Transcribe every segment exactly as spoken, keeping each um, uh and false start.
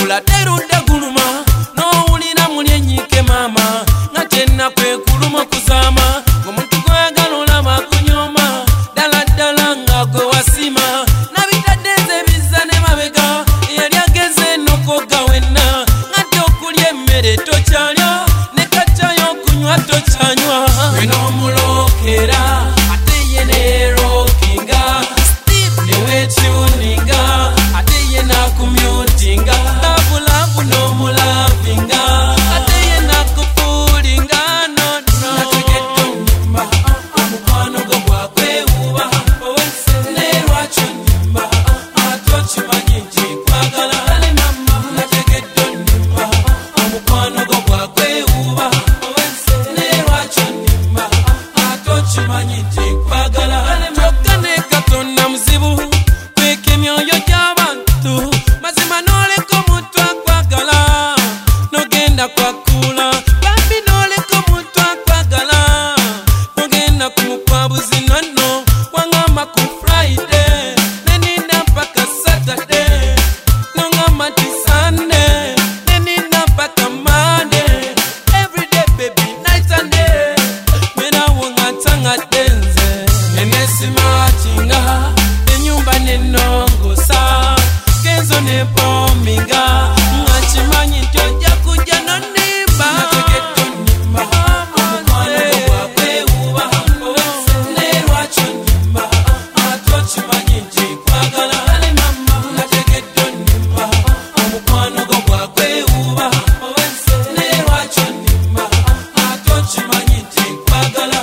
olaterudde guluma n'owulira muli ennyike maama nga tenna kwe kuluma kuzaama ng'omuntu gwayagala olaba akunyoma ddala ddala nga gwe wasima nabitadde nze bizza ne mabega yali ageze n'okogga wenna ng'adde okulya emmere tokyalya ne kaccayo okunywa tokyanywa we n'omulookera ate ye neerookinga ne weetuninga ate ye n'akumyutinga labulabu n'omulavinga ate ye n'akufuulinga nono nategedde onyumba omukwano gwo gwakwewuuba ne lwaki onyumba ate okimanyi nti nkwagala nategedde onyumba omukwano gwo gwakwewuuba ne lwaki onyumba ate okimanyi nti nkwagala kyokka ne Katonda muzibu kweka emyoyo gy'abantu mazima n'oleka omuntu akwagala n'ogenda kwakula bambi n'oleka omuntu akwagala n'ogenda kumukwabuzi nono wangamba ku Friday neninda mpaka Saturday n'ongamba nti Sunday neninda mpaka Monday everyday baby night and day merawo nga ntangadde nze nenesimatinga enyumba nenongosa kenzo nepominga nga kimanyi nti ojja kujja nonimba nategedde onnimba omukwano gwo gwakwewuuba ne lwaki onnimba ate okimanyi nti nkwagala nategedde onnimba omukwano gwo gwakwewuuba ne lwaki onnimba ate okimanyi nti nkwagala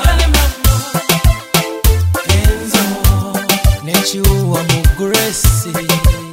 Kenzo nekiwuwa mu Grace